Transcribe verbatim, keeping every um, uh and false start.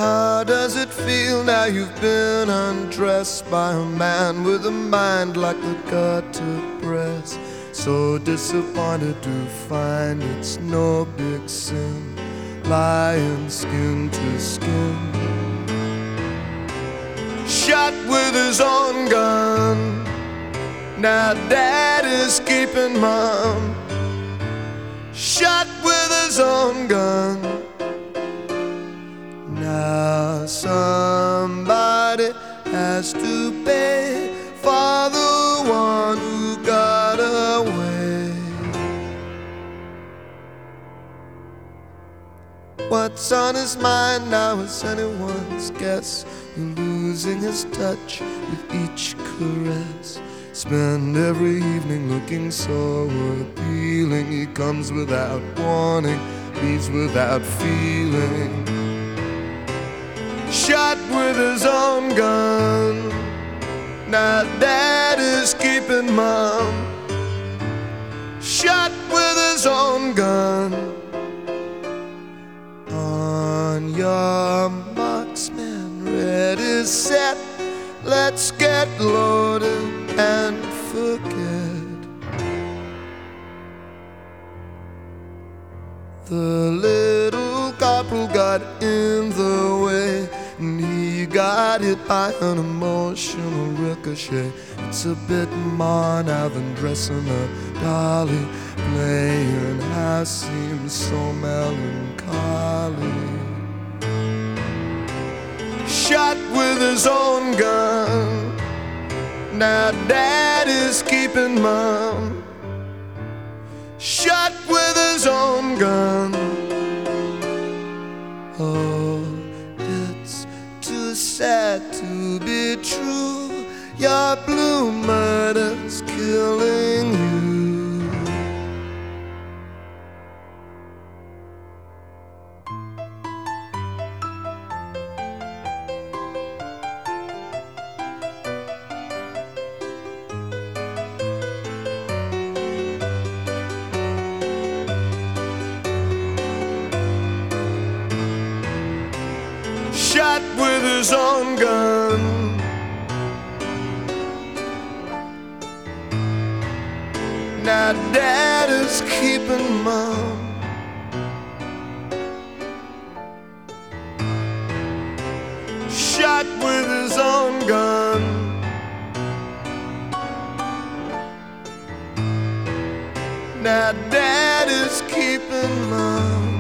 How does it feel now you've been undressed by a man with a mind like the gutter press? So disappointed to find it's no big sin, lying skin to skin. Shot with his own gun, now dad is keeping mom. Shot with his own gun, now somebody has to pay for the one who got away. What's on his mind now is anyone's guess. You're losing his touch with each caress. Spend every evening looking so appealing. He comes without warning, leaves without feeling. Shot with his own gun, now dad is keeping mom. Shot with his own gun. On your marks, man, ready, set, let's get loaded and forget. The little corporal got in the way, and he got hit by an emotional ricochet. It's a bit more now than dressing a dolly. Playing house seems so melancholy. Shot with his own gun, now dad is keeping mom. Shot with his own gun. Oh, it's too sad to be true. Your blue murder's killing you. Shot with his own gun, now dad is keeping mom. Shot with his own gun, now dad is keeping mom.